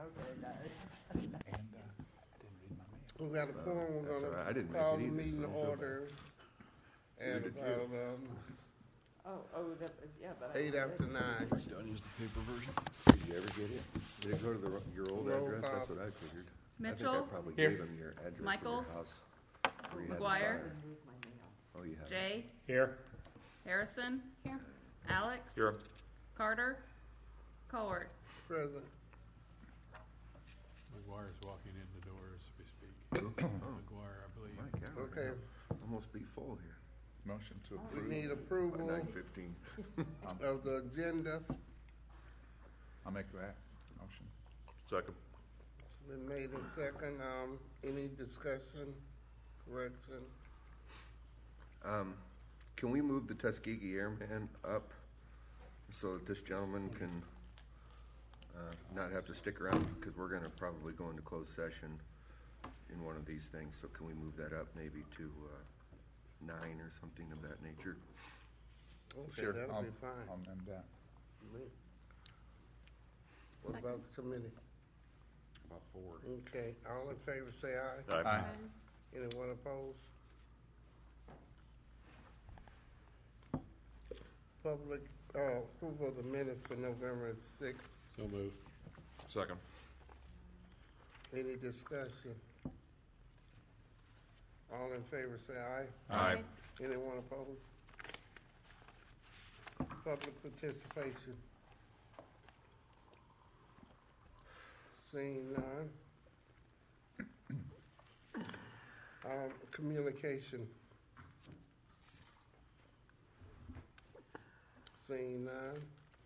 very nice. And I didn't read my mail. We got a forum, we're That's all right. I gonna didn't make call it the either, meeting to so- order at Neither did about, But 8 after 9. Don't use the paper version. Did you ever get it? Did it go to your old Roll address? call. That's what I figured. Mitchell? I think I probably Here. gave him your address Michaels? of your house. where you had the McGuire? fire. Move my mail. Oh, you have. Jay, Here. Harrison, Here. Alex, Here. Carter, Cowart. Present. McGuire's walking in the door as we speak. Oh, McGuire, I believe. my God. we're Okay. gonna Almost be full here. Motion to We approve. need By approval 9:15. of the agenda. I'll make that motion. Second. Been made in second. Any discussion, correction? Can we move the Tuskegee Airman up so that this gentleman can not have to stick around? Because we're going to probably go into closed session in one of these things. So can we move that up maybe to 9 or something of that nature? Okay, Sure. that'll I'll- be fine. I'll amend that. What about the committee? About 4. Okay, all in favor say aye. Aye. Anyone opposed? Public, approval of the minutes for November 6th. So moved. Second. Any discussion? All in favor say aye. Aye. Anyone opposed? Public participation. Seeing none. Communication. Seeing none.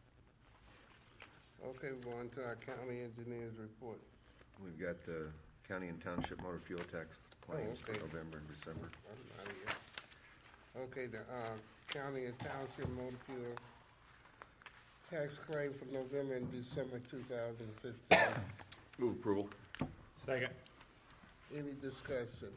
Okay, we're going to our county engineer's report. We've got the county and township motor fuel tax claims okay. for November and December. I'm out of here. Okay, the county and township motor fuel tax claim for November and December 2015. Move approval. Second. Any discussion?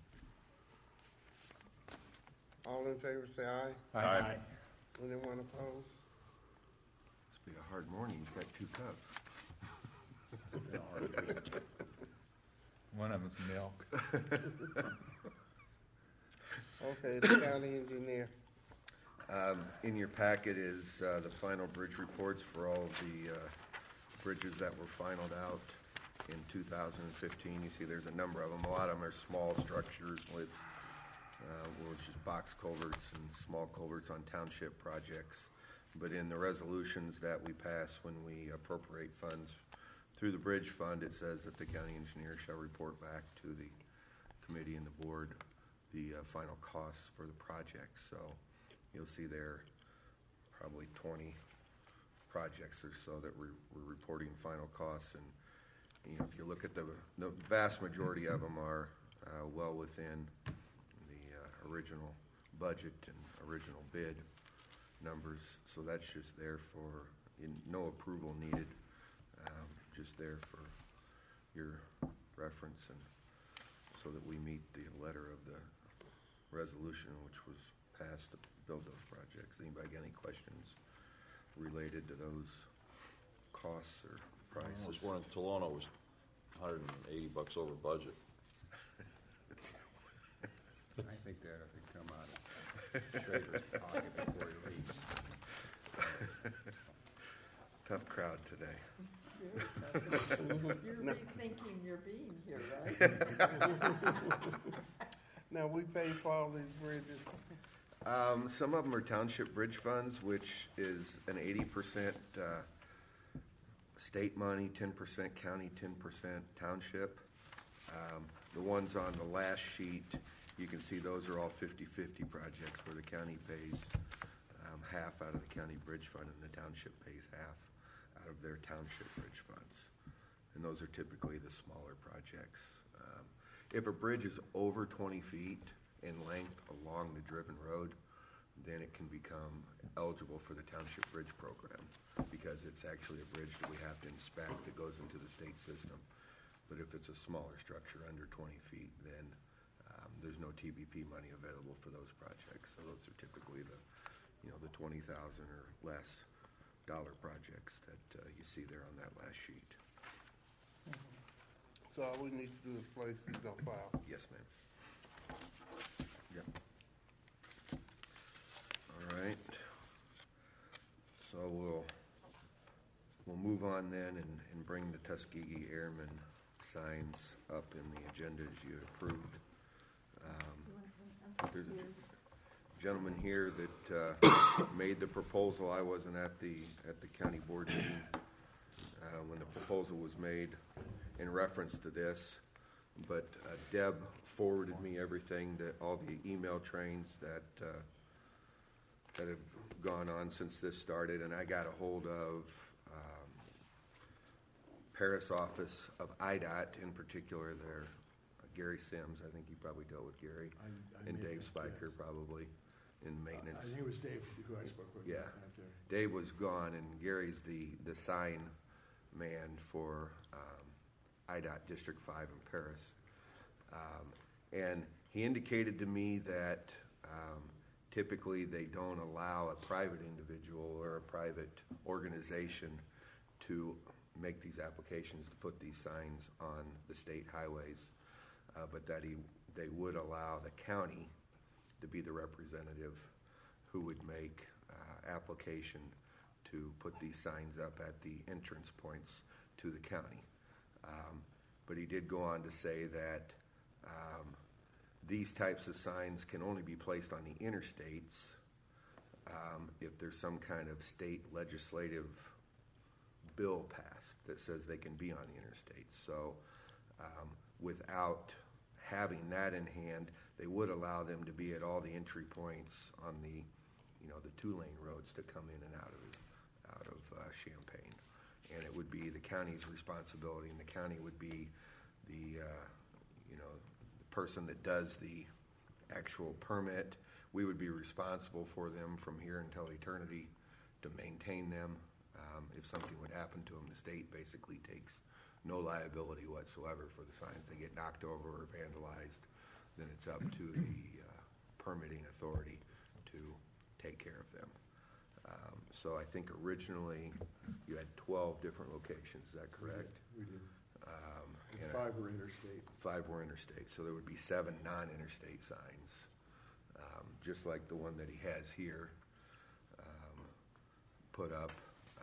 All in favor say aye. Aye. Anyone opposed? Must be a hard morning. You've got 2 cups. One of them's milk. Okay, the county engineer. In your packet is the final bridge reports for all of the bridges that were finalized out in 2015. You see there's a number of them. A lot of them are small structures with just box culverts and small culverts on township projects. But in the resolutions that we pass when we appropriate funds through the bridge fund, it says that the county engineer shall report back to the committee and the board the final costs for the project. So you'll see there probably 20 projects or so that we're reporting final costs. And if you look at the vast majority of them are well within the original budget and original bid numbers. So that's just there for no approval needed, just there for your reference, and so that we meet the letter of the resolution which was passed to build those projects. Anybody got any questions related to those costs or prices? This one in Tolono was $180 over budget. I think that ought to come out of Schrader's pocket before he leaves. Tough crowd today. You're rethinking your being here, right? Now, we pay for all these bridges. Some of them are township bridge funds, which is an 80% state money, 10% county, 10% township. The ones on the last sheet, you can see those are all 50-50 projects where the county pays half out of the county bridge fund and the township pays half out of their township bridge funds. And those are typically the smaller projects. If a bridge is over 20 feet in length along the driven road, then it can become eligible for the township bridge program because it's actually a bridge that we have to inspect that goes into the state system. But if it's a smaller structure under 20 feet, then there's no TBP money available for those projects. So those are typically the $20,000 or less dollar projects that you see there on that last sheet. So all we need to do is place these on file. Yes, ma'am. Yep. All right. So we'll move on then and bring the Tuskegee Airmen signs up in the agenda as you approved. There's a gentleman here that made the proposal. I wasn't at the county board meeting when the proposal was made in reference to this, but Deb forwarded me everything, that all the email trains that have gone on since this started, and I got a hold of Paris office of IDOT in particular. There, Gary Sims. I think you probably dealt with Gary, and Dave Spiker probably in maintenance. I think it was Dave who I spoke with. Yeah, Dave was gone, and Gary's the sign man for IDOT District 5 in Paris. And he indicated to me that typically they don't allow a private individual or a private organization to make these applications to put these signs on the state highways, but that they would allow the county to be the representative who would make application to put these signs up at the entrance points to the county. But he did go on to say that these types of signs can only be placed on the interstates if there's some kind of state legislative bill passed that says they can be on the interstates. So without having that in hand, they would allow them to be at all the entry points on the, the 2-lane roads to come in and out of Champaign. And it would be the county's responsibility, and the county would be the person that does the actual permit. We would be responsible for them from here until eternity to maintain them. If something would happen to them, the state basically takes no liability whatsoever for the signs. They get knocked over or vandalized, then it's up to the permitting authority to take care of them. So I think originally you had 12 different locations, is that correct? We did. And 5 were interstate. 5 were interstate, so there would be 7 non-interstate signs, just like the one that he has here put up.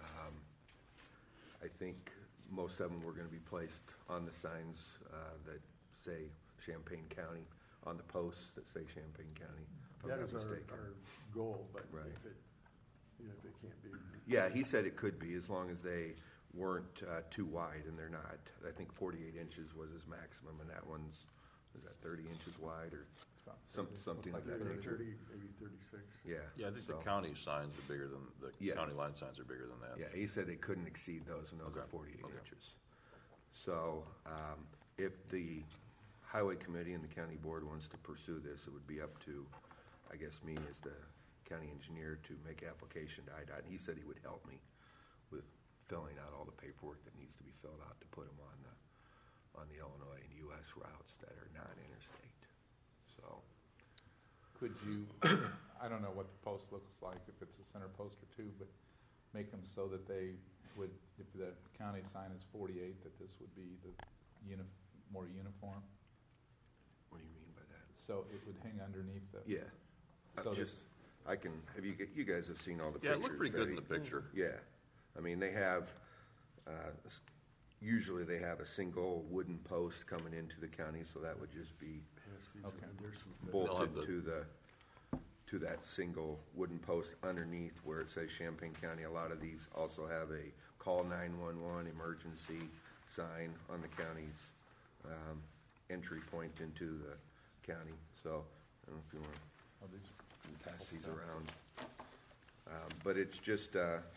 I think most of them were going to be placed on the signs that say Champaign County, on the posts that say Champaign County. That is our goal, but Right. if it can't be. Yeah, he said it could be as long as they weren't too wide, and they're not. I think 48 inches was his maximum, and that one's, is that 30 inches wide or something Looks of that like nature? 30, maybe 36. Yeah. Yeah, I think the so- county signs are bigger than, the Yeah. county line signs are bigger than that. Yeah, he said they couldn't exceed those, and those are Okay, 48 okay. inches. So if the highway committee and the county board wants to pursue this, it would be up to, I guess, me as the county engineer to make application to IDOT. And he said he would help me with filling out all the paperwork that needs to be filled out to put them on the Illinois and U.S. routes that are non-interstate. So, Could you, I don't know what the post looks like, if it's a center post or two, but make them so that they would, if the county sign is 48, that this would be the more uniform? what do you mean by that? So it would hang underneath the. Yeah, So you guys have seen all the Yeah, pictures. it looked pretty good in the Betty. picture. Yeah, I mean, they have, usually they have a single wooden post coming into the county, so that would just be Yes, these Okay. there's some. bolted the- to that single wooden post underneath where it says Champaign County. A lot of these also have a call 911 emergency sign on the county's entry point into the county. So I don't know if you want to Oh, these- pass these around. But it's just,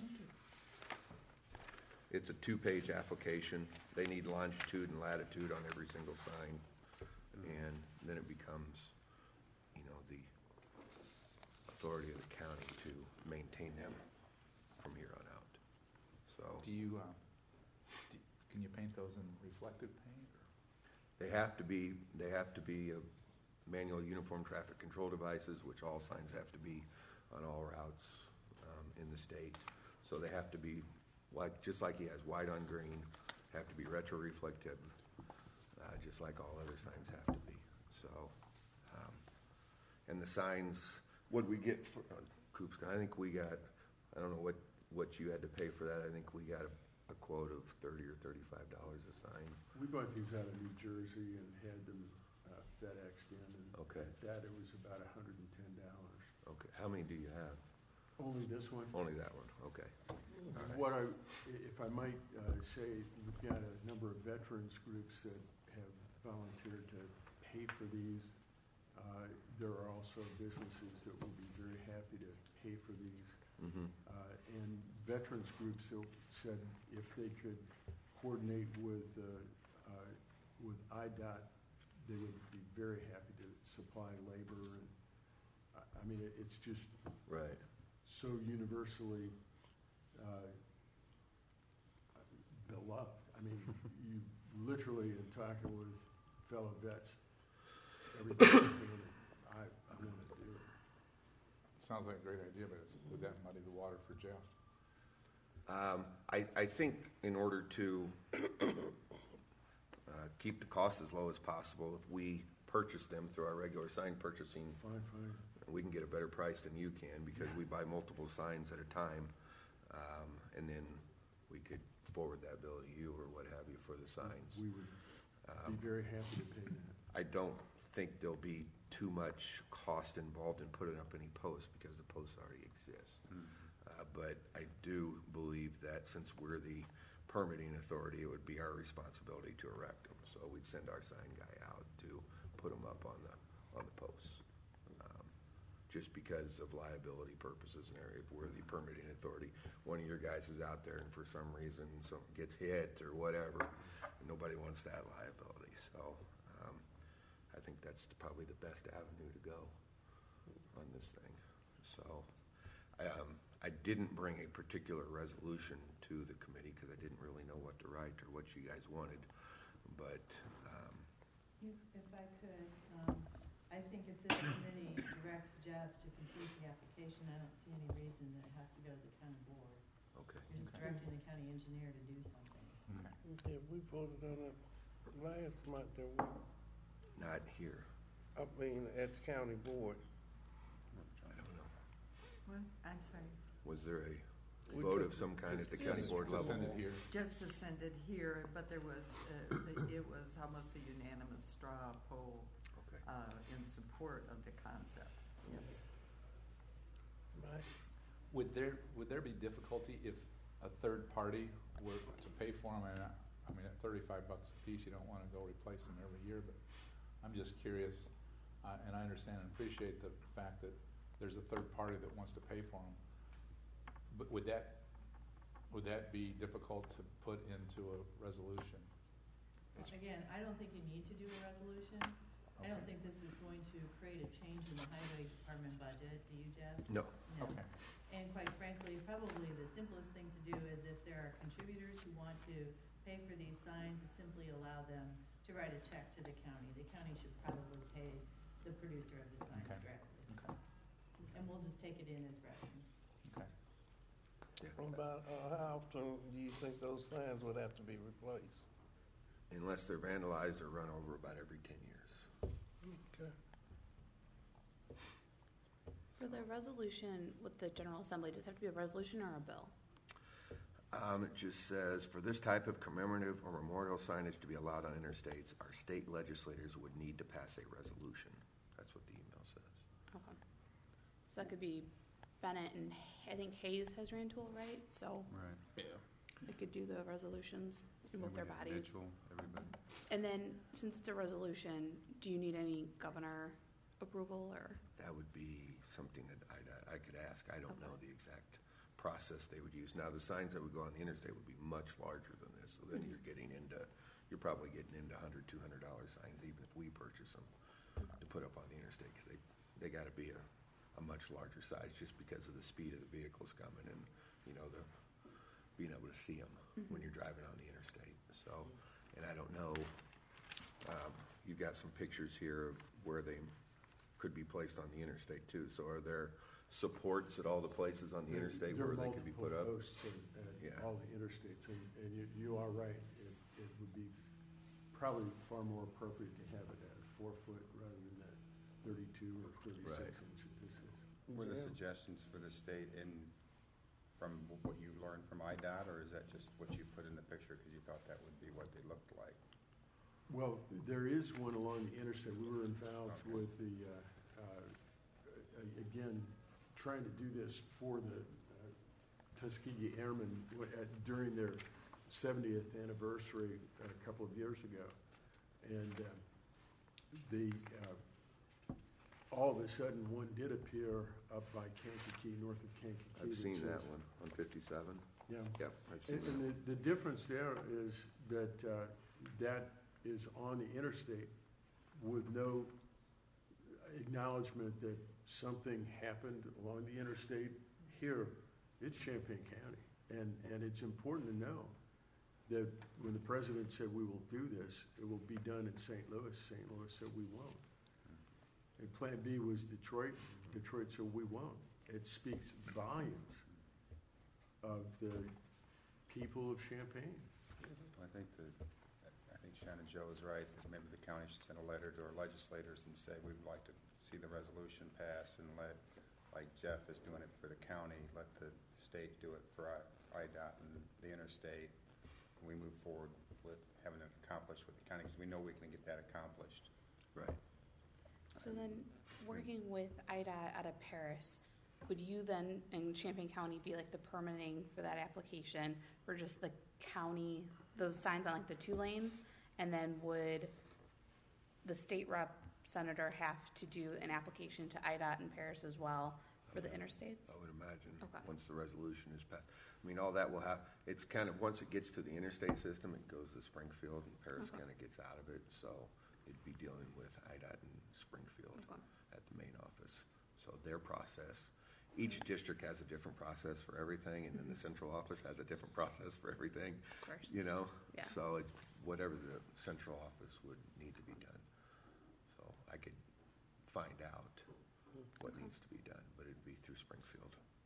it's a 2-page application. They need longitude and latitude on every single sign. And then it becomes, the authority of the county to maintain them from here on out. So Do you, can you paint those in reflective paint? they have to be manual uniform traffic control devices, which all signs have to be on all routes in the state. So they have to be, just like he has white on green, have to be retroreflective just like all other signs have to be. So, and the signs, what we get for Coops, I think we got, I don't know what you had to pay for that. I think we got a quote of $30 or $35 a sign. We bought these out of New Jersey and had them FedExed in, and Okay. at that it was about $110. Okay, how many do you have? Only this one? Only that one, okay. What if I might say, we've got a number of veterans groups that have volunteered to pay for these. There are also businesses that will be very happy to pay for these. Mm-hmm. And veterans groups said if they could coordinate with IDOT, they would be very happy to supply labor. And I mean, it's just Right. so universally beloved. I mean, you literally in talking with fellow vets, everybody's saying, I want to do it. Sounds like a great idea, but would that muddy the water for Jeff? I think in order to keep the cost as low as possible, if we purchase them through our regular sign purchasing, Fine. we can get a better price than you can because we buy multiple signs at a time, and then we could forward that bill to you or what have you for the signs. We would be very happy to pay that. I don't think there'll be too much cost involved in putting up any posts because the posts already exist. But I do believe that since we're the permitting authority, it would be our responsibility to erect them. So we'd send our sign guy out to put them up on the posts. Just because of liability purposes and area, if we're the permitting authority, one of your guys is out there and for some reason something gets hit or whatever, nobody wants that liability. So I think that's probably the best avenue to go on this thing. So I didn't bring a particular resolution to the committee because I didn't really know what to write or what you guys wanted. But if I could, I think if this committee directs Jeff to complete the application, I don't see any reason that it has to go to the county board. okay. You're just directing the county engineer to do something. Okay, we voted on it last month, and Not here. I mean, at the county board. I don't know. What? I'm sorry. Was there a We vote took- of some kind at the Just county board to level? send it here. Just to send it here, but there was, it was almost a unanimous straw poll Okay. in support of the concept, yes. Right. Would there be difficulty if a third party were to pay for them? I mean, at $35 a piece, you don't want to go replace them every year, but I'm just curious, and I understand and appreciate the fact that there's a third party that wants to pay for them. But would that be difficult to put into a resolution? Well, again, I don't think you need to do a resolution. I don't think this is going to create a change in the highway department budget. Do you, Jeff? No. No. Okay. And quite frankly, probably the simplest thing to do is if there are contributors who want to pay for these signs, is simply allow them to write a check to the county. The county should probably pay the producer of the signs Okay. directly. Okay. And we'll just take it in as revenue. Okay. About how often do you think those signs would have to be replaced? Unless they're vandalized or run over about every 10 years. Okay. For the resolution with the General Assembly, does it have to be a resolution or a bill? It just says, for this type of commemorative or memorial signage to be allowed on interstates, our state legislators would need to pass a resolution. That's what the email says. Okay. So that could be Bennett and I think Hayes has Rantoul, right? So Right. Yeah. they could do the resolutions with their bodies. Mitchell, everybody. And then since it's a resolution, do you need any governor approval or? That would be something that I could ask. I don't Okay. know the exact process they would use. Now, the signs that would go on the interstate would be much larger than this. So then you're probably getting into $100, $200 signs, even if we purchase them to put up on the interstate, because they got to be a much larger size just because of the speed of the vehicles coming and, the being able to see them when you're driving on the interstate. So, and I don't know, you've got some pictures here of where they could be placed on the interstate too. So are there supports at all the places on the interstate where they could be put up? There are multiple posts at Yeah. all the interstates, and you are right. It would be probably far more appropriate to have it at 4 foot rather than that 32 or 36 Right. inch that this is. Were the Yeah. suggestions for the state from what you learned from IDOT, or is that just what you put in the picture because you thought that would be what they looked like? Well, there is one along the interstate. We were involved Okay. with the, again, trying to do this for the Tuskegee Airmen during their 70th anniversary a couple of years ago. And all of a sudden, one did appear up by Kankakee, north of Kankakee. I've seen that says- one on 57. Yeah. Yep, I've seen And that. the difference there is that that is on the interstate with no acknowledgement that something happened along the interstate. Here, it's Champaign County. And it's important to know that when the president said we will do this, it will be done in St. Louis. St. Louis said we won't. And Plan B was Detroit. Detroit said we won't. It speaks volumes of the people of Champaign. I think Shannon Joe is right, that maybe the county should send a letter to our legislators and say we'd like to see the resolution passed and let, like Jeff is doing it for the county, let the state do it for IDOT and the interstate. And we move forward with having it accomplished with the county, because we know we can get that accomplished. Right. So then, working with IDOT out of Paris, would you then, in Champaign County, be like the permitting for that application for just the county, those signs on like the 2 lanes? And then would the state rep senator have to do an application to IDOT in Paris as well for the interstates? I would imagine, Okay. once the resolution is passed. I mean, all that will have, it's kind of, once it gets to the interstate system, it goes to Springfield, and Paris Okay. kind of gets out of it, so it'd be dealing with IDOT in Springfield Okay. at the main office. So their process, each district has a different process for everything, and then the central office has a different process for everything, Of course. you know? Yeah. So it, whatever the central office would need to be done. So I could find out what Okay. needs to be done, but it'd be through Springfield.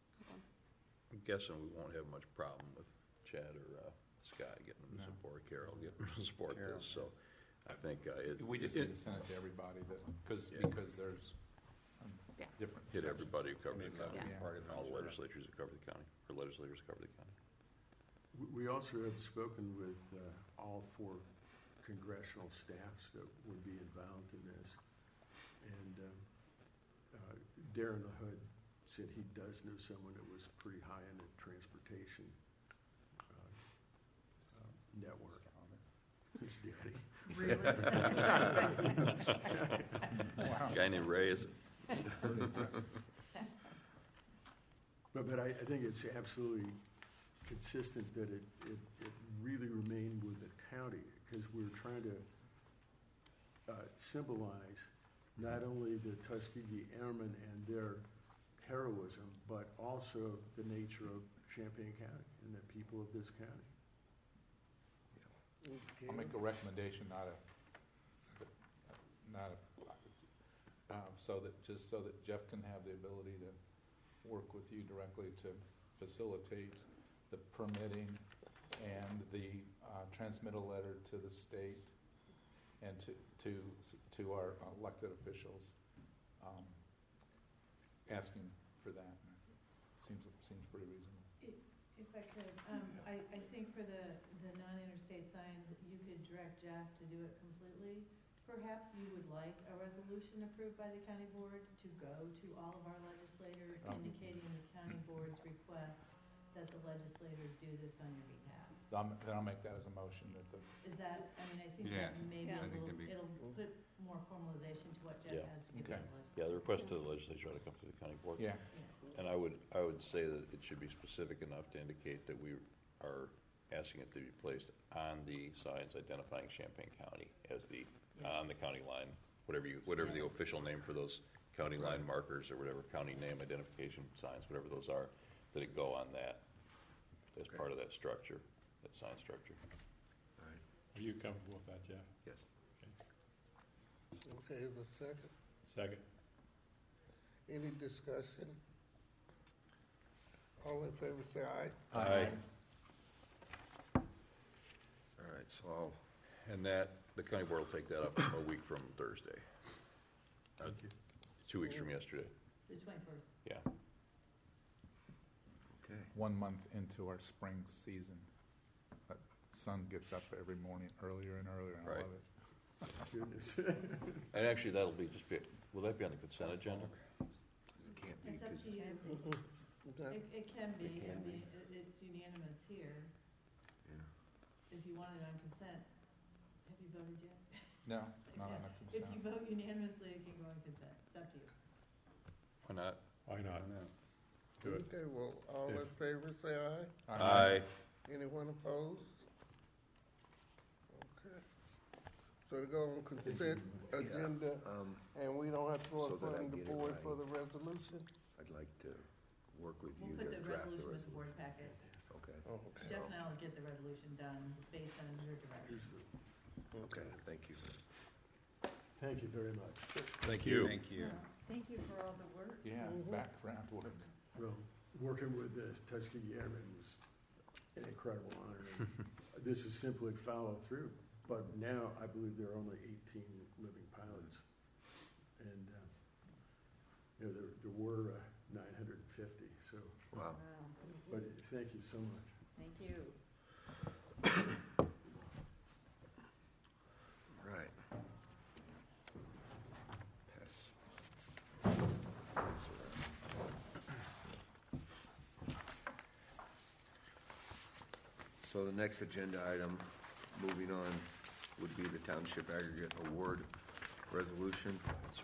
I'm guessing we won't have much problem with Chad or Scott getting them to No. support, Carol getting them to support Carol, this, so I think We just need to send it to everybody because Yeah. there's Yeah. different. hit sections. everybody who covers the Maybe county, Yeah. part of all the it. legislatures that cover the county, or legislators that cover the county. We also have spoken with all 4 congressional staffs that would be involved in this. And Darren LaHood said he does know someone that was pretty high in the transportation network. His daddy. Really? Wow. Guy named Ray, is Pretty impressive. But I think it's absolutely consistent that it really remained with the county, because we're trying to symbolize not only the Tuskegee Airmen and their heroism, but also the nature of Champaign County and the people of this county. Okay. I'll make a recommendation, so that Jeff can have the ability to work with you directly to facilitate the permitting and the transmittal letter to the state and to our elected officials, asking for that. Seems pretty reasonable. If I could, I think for the non-interstate signs, you could direct Jeff to do it completely. Perhaps you would like a resolution approved by the county board to go to all of our legislators, indicating the county board's request that the legislators do this on your behalf. Then I'll make that as a motion that the, Is that, I mean, I think Yes, that maybe Yeah. I think that'd be- it'll put more formalization to what Jeff Yeah. has to give Okay. the legislature. Yeah, the request to the legislature ought to come to the county board. yeah, And I would say that it should be specific enough to indicate that we are asking it to be placed on the signs identifying Champaign County as on the county line, whatever the official name for those county line markers or whatever county name identification signs, whatever those are, that it go on that as Okay. part of that structure, that sign structure. All right, Are you comfortable with that, Jeff? yes. Okay, the second. Second. Any discussion? All in favor, say aye. Aye. All right, so I'll And the county board will take that up a week from Thursday. Thank you. 2 weeks from yesterday. The 21st. Yeah. Okay. 1 month into our spring season. But sun gets up every morning earlier and earlier, and I Right. love it. Goodness. And actually, that'll be will that be on the consent agenda? It can't be, It's up 'cause to you. Okay. It can be, It can I be. mean, it's unanimous here. yeah. If you want it on consent, have you voted yet? No, not on a If you consent. vote unanimously, it can go on consent. It's up to you. Why not? Why not? Do it. Okay, well, all in favor, say aye. Aye. Anyone opposed? Okay. So to go on consent agenda, and we don't have to go So in that I front of the get it board right. for the resolution? I'd like to work with We'll you put to the draft the resolution with the resolution. board packet. Okay, Oh, okay. Jeff and I will get the resolution done based on your direction. okay, thank you. Thank you very much. Thank you. Thank you. Thank you for all the work. Yeah, background work. Well, working with the Tuskegee Airmen was an incredible honor. And this is simply follow through. But now I believe there are only 18 living pilots. And, there were 950. So, Wow. Wow, but thank you so much. thank you. Right. Pass. So the next agenda item, moving on, would be the Township Aggregate Award Resolution.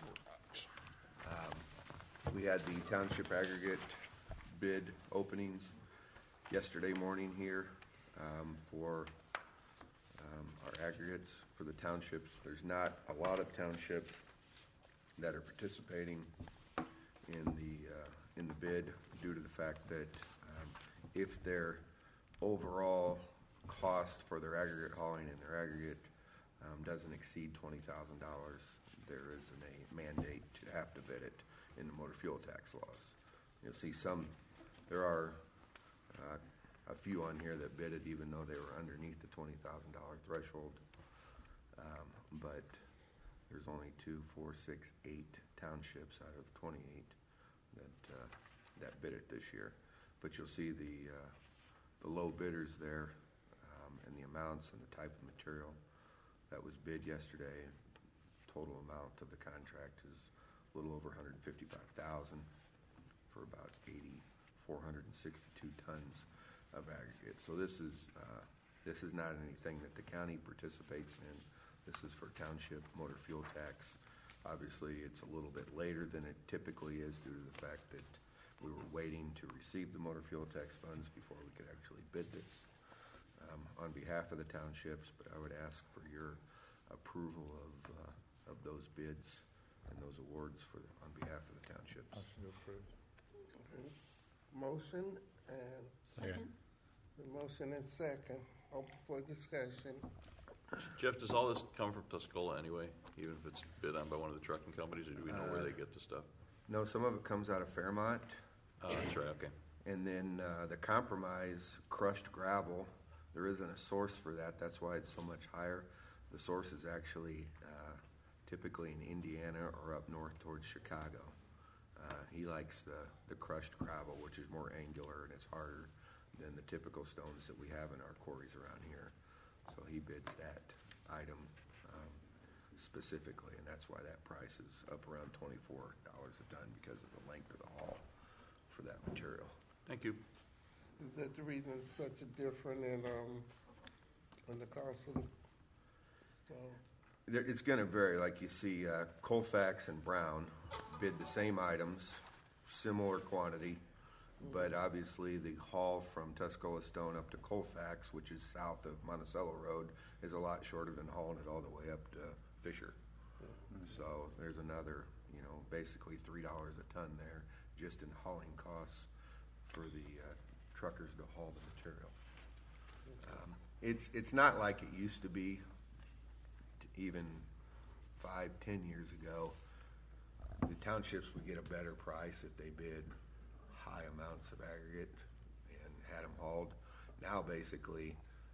We had the Township Aggregate bid openings yesterday morning here for our aggregates for the townships. There's not a lot of townships that are participating in the bid due to the fact that if their overall cost for their aggregate hauling and their aggregate doesn't exceed $20,000, there is a mandate to have to bid it in the motor fuel tax laws. You'll see there are a few on here that bid it even though they were underneath the $20,000 threshold. But there's only 2, 4, 6, 8 townships out of 28 that bid it this year. But you'll see the low bidders there and the amounts and the type of material that was bid yesterday. Total amount of the contract is a little over $155,000 for about 462 tons of aggregate. So this is not anything that the county participates in. This is for township motor fuel tax. Obviously, it's a little bit later than it typically is due to the fact that we were waiting to receive the motor fuel tax funds before we could actually bid this on behalf of the townships. But I would ask for your approval of those bids and those awards on behalf of the townships. Motion to approve. Motion and Second. the motion and second, open for discussion. Jeff, does all this come from Tuscola anyway, even if it's bid on by one of the trucking companies, or do we know where they get the stuff? No, some of it comes out of Fairmont. That's right, okay. And then the compromise crushed gravel, there isn't a source for that. That's why it's so much higher. The source is actually typically in Indiana or up north towards Chicago. He likes the crushed gravel, which is more angular and it's harder than the typical stones that we have in our quarries around here. So he bids that item specifically, and that's why that price is up around $24 a ton because of the length of the haul for that material. Thank you. Is that the reason it's such a difference in the cost of It's going to vary. Like you see, Colfax and Brown bid the same items, similar quantity, but obviously the haul from Tuscola Stone up to Colfax, which is south of Monticello Road, is a lot shorter than hauling it all the way up to Fisher. So there's another, basically $3 a ton there just in hauling costs for the truckers to haul the material. It's not like it used to be even 5-10 years ago. The townships would get a better price if they bid high amounts of aggregate and had them hauled. Now basically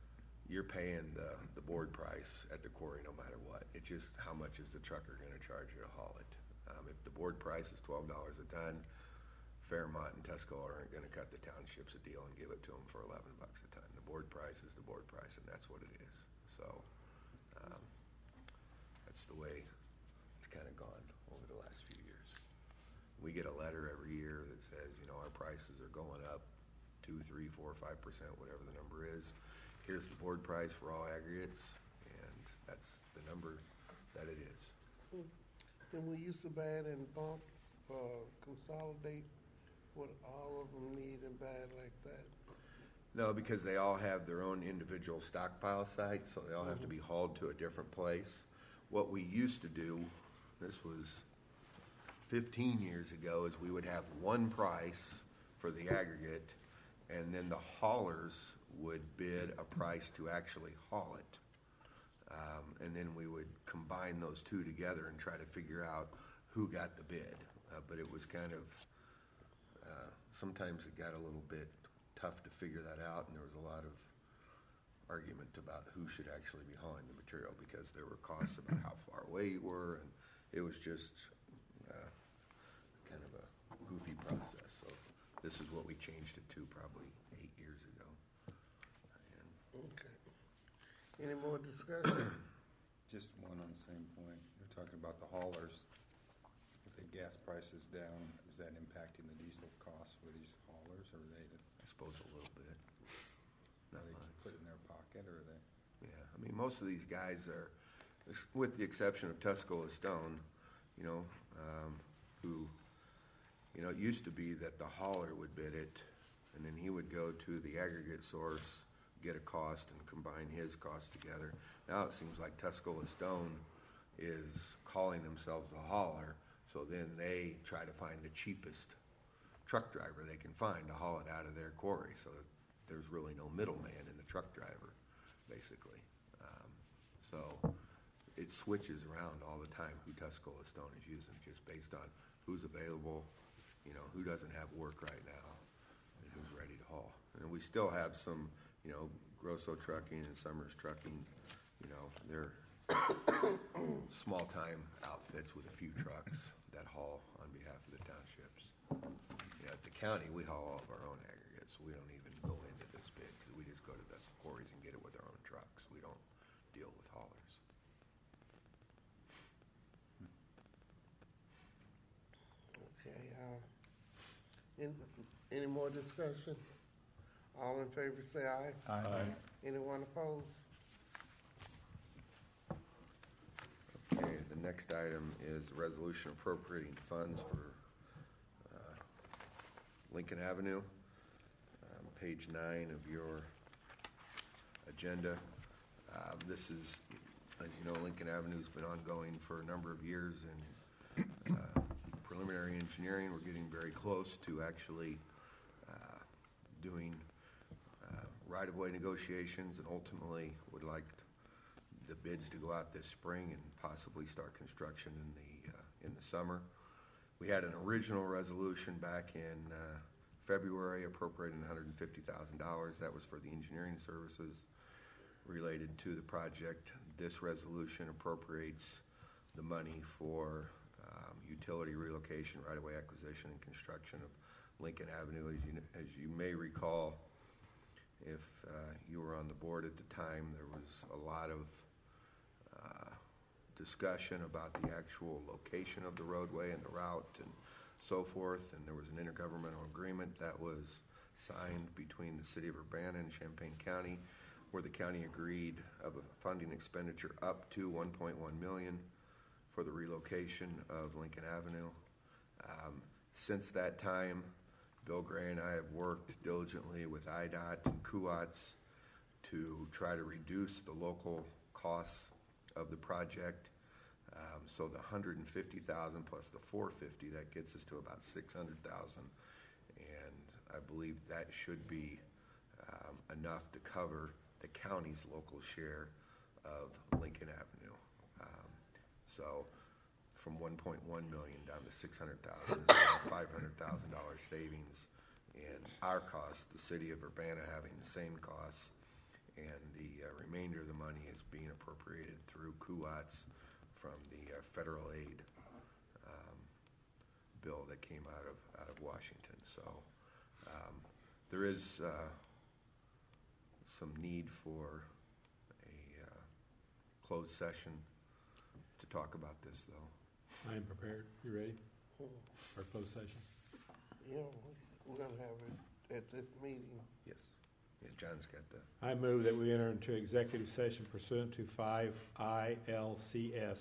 you're paying the board price at the quarry no matter what. It's just how much is the trucker gonna charge you to haul it? If the board price is $12 a ton, Fairmont and Tesco aren't gonna cut the townships a deal and give it to them for $11 a ton. The board price is the board price, and that's what it is. So, that's the way it's kinda gone over the last few years. We get a letter every year that says, our prices are going up 2, 3, 4, 5%, whatever the number is. Here's the board price for all aggregates, and that's the number that it is. And we used to buy it in bulk, consolidate what all of them need and buy it like that. No, because they all have their own individual stockpile sites, so they all have to be hauled to a different place. What we used to do, this was 15 years ago, is we would have one price for the aggregate, and then the haulers would bid a price to actually haul it. And then we would combine those two together and try to figure out who got the bid. But it was kind of, sometimes it got a little bit tough to figure that out, and there was a lot of argument about who should actually be hauling the material, because there were costs about how far away you were, and it was just kind of a goofy process. So this is what we changed it to probably 8 years ago. Okay. Any more discussion? Just one on the same point. You're talking about the haulers. If the gas price is down, is that impacting the diesel costs for these haulers, or are they? I suppose a little bit. Are they just put it in their pocket, or are they? Yeah, I mean, most of these guys are, with the exception of Tuscola Stone, who, it used to be that the hauler would bid it, and then he would go to the aggregate source, get a cost, and combine his costs together. Now it seems like Tuscola Stone is calling themselves a hauler, so then they try to find the cheapest truck driver they can find to haul it out of their quarry, so that there's really no middleman in the truck driver, basically. So it switches around all the time who Tuscola Stone is using, just based on who's available, who doesn't have work right now, and who's ready to haul. And we still have some, Grosso Trucking and Summers Trucking, they're small-time outfits with a few trucks that haul on behalf of the townships. At the county, we haul all of our own aggregates. We don't even go into this bid, because we just go to the quarries and get it with our own trucks. We don't deal with haulers. Okay, any more discussion? All in favor say aye. Aye. Anyone opposed? Okay, the next item is resolution appropriating funds for Lincoln Avenue, page 9 of your agenda. This is, as you know, Lincoln Avenue's been ongoing for a number of years, and preliminary engineering, we're getting very close to actually doing right-of-way negotiations, and ultimately would like the bids to go out this spring and possibly start construction in the summer. We had an original resolution back in February appropriating $150,000. That was for the engineering services related to the project. This resolution appropriates the money for utility relocation, right-of-way acquisition, and construction of Lincoln Avenue. As you may recall, if you were on the board at the time, there was a lot of discussion about the actual location of the roadway and the route and so forth, and there was an intergovernmental agreement that was signed between the city of Urbana and Champaign County, where the county agreed of a funding expenditure up to $1.1 million for the relocation of Lincoln Avenue. Since that time, Bill Gray and I have worked diligently with IDOT and CUOTS to try to reduce the local costs of the project. So the $150,000 plus the $450,000, that gets us to about $600,000, and I believe that should be enough to cover the county's local share of Lincoln Avenue. So from $1.1 million down to $600,000 is about $500,000 savings in our costs, the city of Urbana having the same costs, and the remainder of the money is being appropriated through CUATS from the federal aid bill that came out of Washington. So there is some need for a closed session to talk about this, though. I am prepared. You ready for closed session? You know, we're gonna have it at this meeting. Yes. Yeah, John's got the. I move that we enter into executive session pursuant to 5 ILCS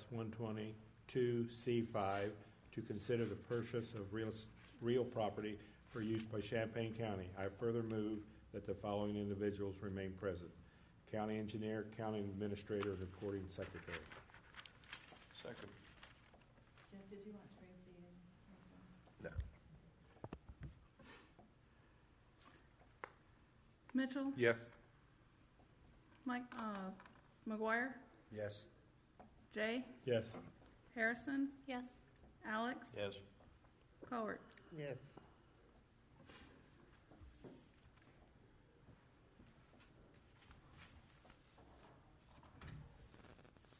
122C5 to consider the purchase of real property for use by Champaign County. I further move that the following individuals remain present: County Engineer, County Administrator, and Recording Secretary. Second. Jeff, did you want to raise the? No. Mitchell, Yes? Mike, McGuire, Yes. Jay, Yes. Harrison, Yes. Alex, Yes. Cowart. Yes.